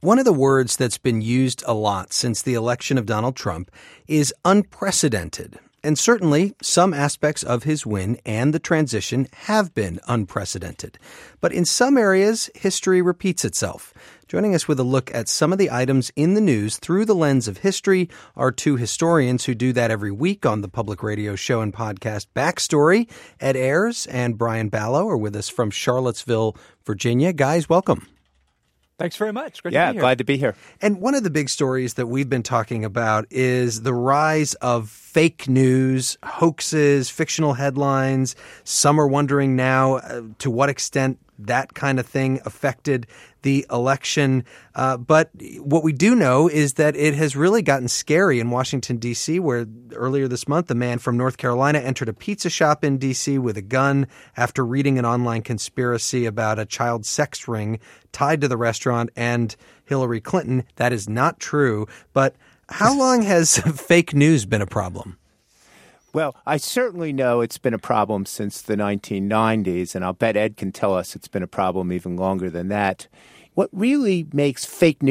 One of the words that's been used a lot since the election of Donald Trump is unprecedented. And certainly, some aspects of his win and the transition have been unprecedented. But in some areas, history repeats itself. Joining us with a look at some of the items in the news through the lens of history are two historians who do that every week on the public radio show and podcast Backstory. Ed Ayers and Brian Ballo are with us from Charlottesville, Virginia. Guys, welcome. Thanks very much. Great to be here. Yeah, glad to be here. And one of the big stories that we've been talking about is the rise of fake news, hoaxes, fictional headlines. Some are wondering now to what extent that kind of thing affected the election. But what we do know is that it has really gotten scary in Washington, D.C., where earlier this month, a man from North Carolina entered a pizza shop in D.C. with a gun after reading an online conspiracy about a child sex ring tied to the restaurant and Hillary Clinton. That is not true. But how long has fake news been a problem? Well, I certainly know it's been a problem since the 1990s, and I'll bet Ed can tell us it's been a problem even longer than that. What really makes fake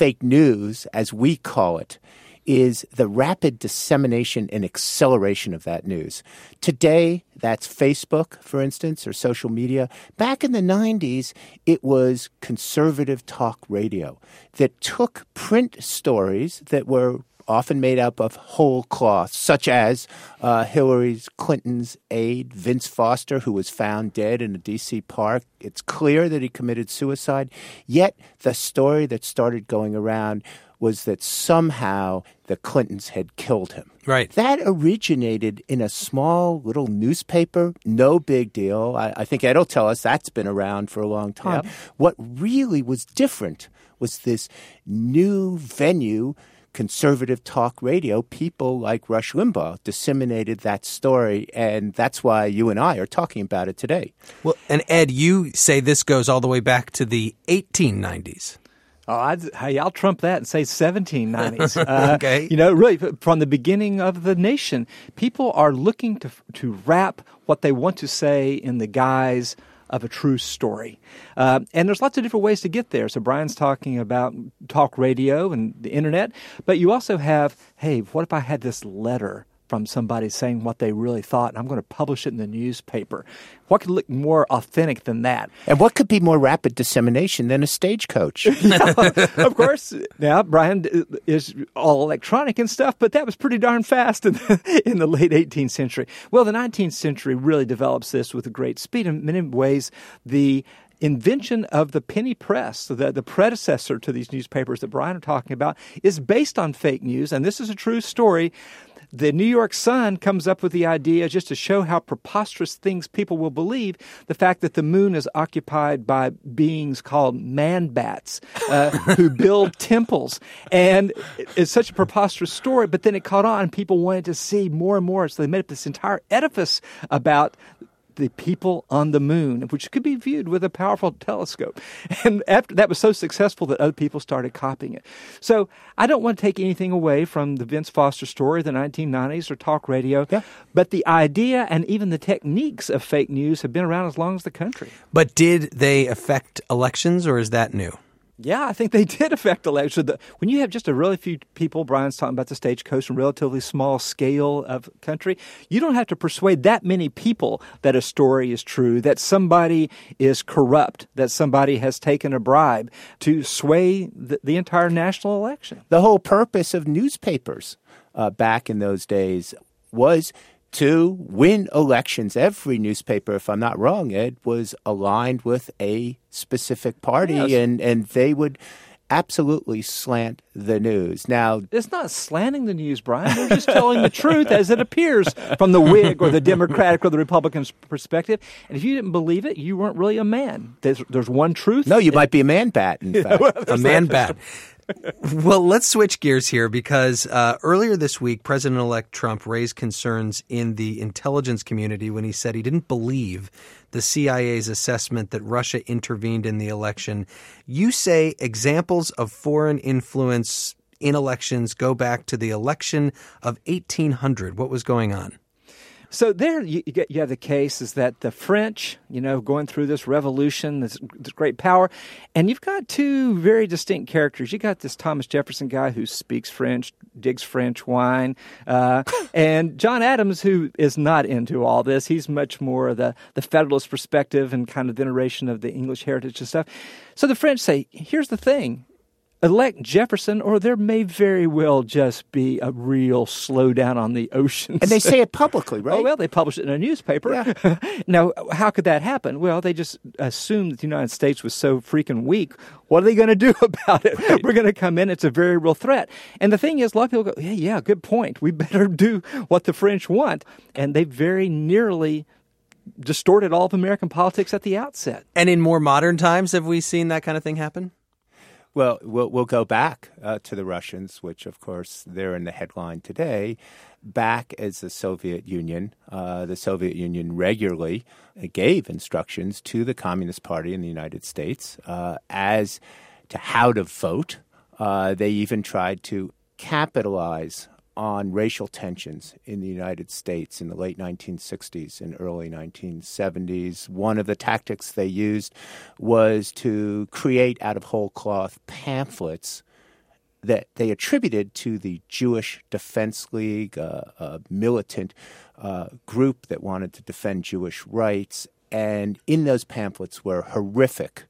news, as we call it, is the rapid dissemination and acceleration of that news. Today, that's Facebook, for instance, or social media. Back in the 90s, it was conservative talk radio that took print stories that were often made up of whole cloth, such as Hillary Clinton's aide, Vince Foster, who was found dead in a D.C. park. It's clear that he committed suicide. Yet the story that started going around was that somehow the Clintons had killed him. Right. That originated in a small little newspaper, no big deal. I think Ed will tell us that's been around for a long time. Yep. What really was different was this new venue, conservative talk radio. People like Rush Limbaugh disseminated that story, and that's why you and I are talking about it today. Well, and Ed, you say this goes all the way back to the 1890s. Oh, I'll trump that and say 1790s. Okay. Really, from the beginning of the nation, people are looking to wrap what they want to say in the guise of a true story. And there's lots of different ways to get there. So Brian's talking about talk radio and the internet, but you also have, hey, what if I had this letter from somebody saying what they really thought, and I'm going to publish it in the newspaper? What could look more authentic than that? And what could be more rapid dissemination than a stagecoach? Of course. Now, Brian is all electronic and stuff, but that was pretty darn fast in the late 18th century. Well, the 19th century really develops this with a great speed. In many ways, the invention of the penny press, the predecessor to these newspapers that Brian are talking about, is based on fake news, and this is a true story. The New York Sun comes up with the idea, just to show how preposterous things people will believe, the fact that the moon is occupied by beings called man-bats who build temples. And it's such a preposterous story, but then it caught on. People wanted to see more and more, so they made up this entire edifice about the people on the moon, which could be viewed with a powerful telescope. And after that was so successful that other people started copying it. So I don't want to take anything away from the Vince Foster story, the 1990s, or talk radio, but the idea and even the techniques of fake news have been around as long as the country. But did they affect elections, or is that new? Yeah, I think they did affect elections. When you have just a really few people, Brian's talking about the stagecoach and relatively small scale of country, you don't have to persuade that many people that a story is true, that somebody is corrupt, that somebody has taken a bribe to sway the entire national election. The whole purpose of newspapers back in those days was to win elections. Every newspaper, if I'm not wrong, Ed, was aligned with a specific party, and they would absolutely slant the news. Now, it's not slanting the news, Brian. They're just telling the truth as it appears from the Whig or the Democratic or the Republican perspective. And if you didn't believe it, you weren't really a man. There's one truth. No, you might be a man-bat, in fact. A man-bat. Well, let's switch gears here because earlier this week, President-elect Trump raised concerns in the intelligence community when he said he didn't believe the CIA's assessment that Russia intervened in the election. You say examples of foreign influence in elections go back to the election of 1800. What was going on? So there you have the case is that the French, going through this revolution, this great power, and you've got two very distinct characters. You got this Thomas Jefferson guy who speaks French, digs French wine, and John Adams, who is not into all this. He's much more the Federalist perspective and kind of veneration of the English heritage and stuff. So the French say, here's the thing. Elect Jefferson, or there may very well just be a real slowdown on the oceans. And they say it publicly, right? Oh, well, they publish it in a newspaper. Yeah. Now, how could that happen? Well, they just assumed that the United States was so freaking weak. What are they going to do about it? Right. We're going to come in. It's a very real threat. And the thing is, a lot of people go, yeah, good point. We better do what the French want. And they very nearly distorted all of American politics at the outset. And in more modern times, have we seen that kind of thing happen? Well, we'll go back to the Russians, which, of course, they're in the headline today, back as the Soviet Union. The Soviet Union regularly gave instructions to the Communist Party in the United States as to how to vote. They even tried to capitalize on racial tensions in the United States in the late 1960s and early 1970s. One of the tactics they used was to create out of whole cloth pamphlets that they attributed to the Jewish Defense League, a militant group that wanted to defend Jewish rights. And in those pamphlets were horrific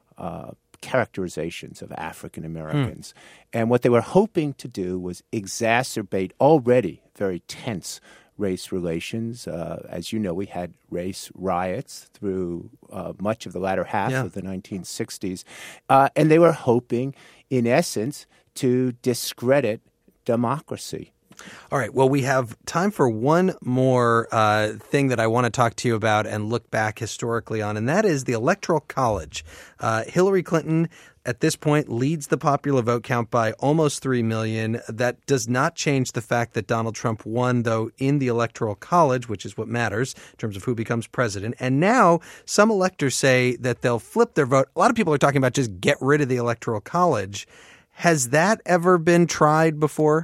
characterizations of African Americans. And what they were hoping to do was exacerbate already very tense race relations. As you know, we had race riots through much of the latter half of the 1960s. And they were hoping, in essence, to discredit democracy. All right. Well, we have time for one more thing that I want to talk to you about and look back historically on, and that is the Electoral College. Hillary Clinton, at this point, leads the popular vote count by almost 3 million. That does not change the fact that Donald Trump won, though, in the Electoral College, which is what matters in terms of who becomes president. And now some electors say that they'll flip their vote. A lot of people are talking about just get rid of the Electoral College. Has that ever been tried before?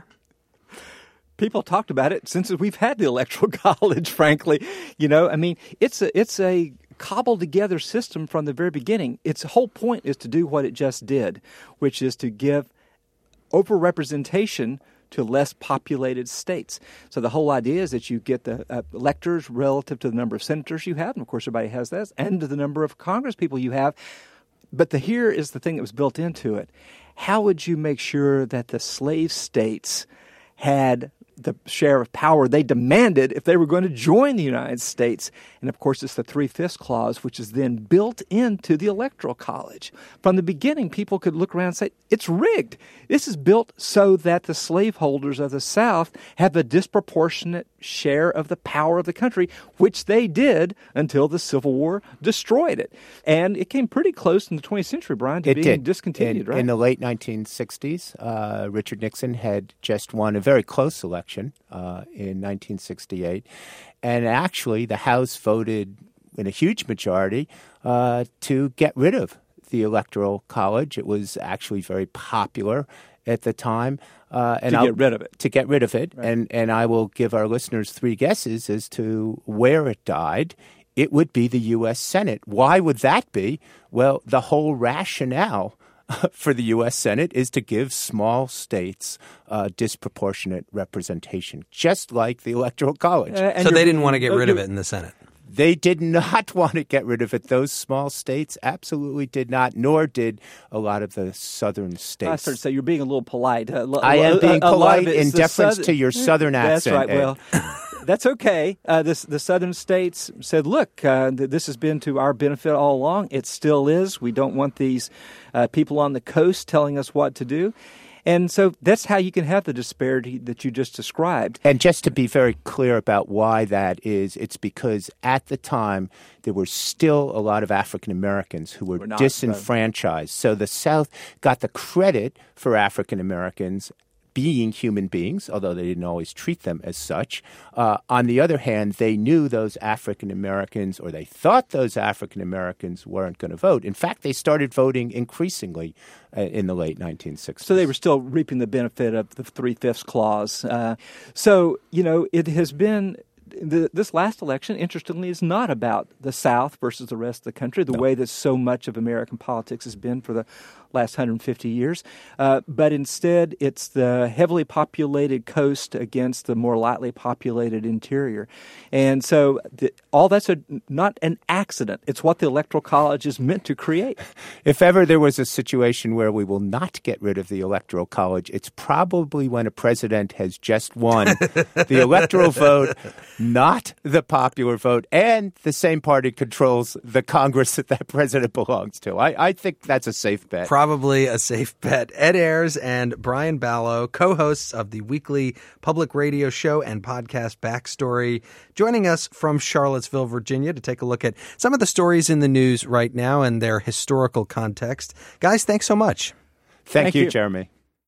People talked about it since we've had the Electoral College, frankly. It's a cobbled together system from the very beginning. Its whole point is to do what it just did, which is to give overrepresentation to less populated states. So the whole idea is that you get the electors relative to the number of senators you have, and of course everybody has that, and to the number of Congress people you have. But here is the thing that was built into it. How would you make sure that the slave states had the share of power they demanded if they were going to join the United States? And of course, it's the 3/5 clause, which is then built into the Electoral College. From the beginning, people could look around and say, it's rigged. This is built so that the slaveholders of the South have a disproportionate share of the power of the country, which they did until the Civil War destroyed it. And it came pretty close in the 20th century, Brian, to being discontinued, right? In the late 1960s, Richard Nixon had just won a very close election in 1968. And actually, the House voted in a huge majority to get rid of the Electoral College. It was actually very popular at the time. To get rid of it. To get rid of it. Right. And I will give our listeners 3 guesses as to where it died. It would be the U.S. Senate. Why would that be? Well, the whole rationale for the U.S. Senate is to give small states disproportionate representation, just like the Electoral College. So they didn't want to get rid of it in the Senate. They did not want to get rid of it. Those small states absolutely did not, nor did a lot of the southern states. I started to say you're being a little polite. I am being polite in deference to your southern accent. That's right. Well, that's okay. The southern states said, look, this has been to our benefit all along. It still is. We don't want these people on the coast telling us what to do. And so that's how you can have the disparity that you just described. And just to be very clear about why that is, it's because at the time there were still a lot of African Americans who were disenfranchised. So the South got the credit for African Americans being human beings, although they didn't always treat them as such. On the other hand, they knew those African Americans, or they thought those African Americans weren't going to vote. In fact, they started voting increasingly in the late 1960s. So they were still reaping the benefit of the 3/5 clause. So, it has been this last election, interestingly, is not about the South versus the rest of the country, the way that so much of American politics has been for the last 150 years. But instead, it's the heavily populated coast against the more lightly populated interior. And so all that's not an accident. It's what the Electoral College is meant to create. If ever there was a situation where we will not get rid of the Electoral College, it's probably when a president has just won the electoral vote, not the popular vote, and the same party controls the Congress that president belongs to. I think that's a safe bet. Probably a safe bet. Ed Ayers and Brian Balogh, co-hosts of the weekly public radio show and podcast Backstory, joining us from Charlottesville, Virginia, to take a look at some of the stories in the news right now and their historical context. Guys, thanks so much. Thank you, Jeremy.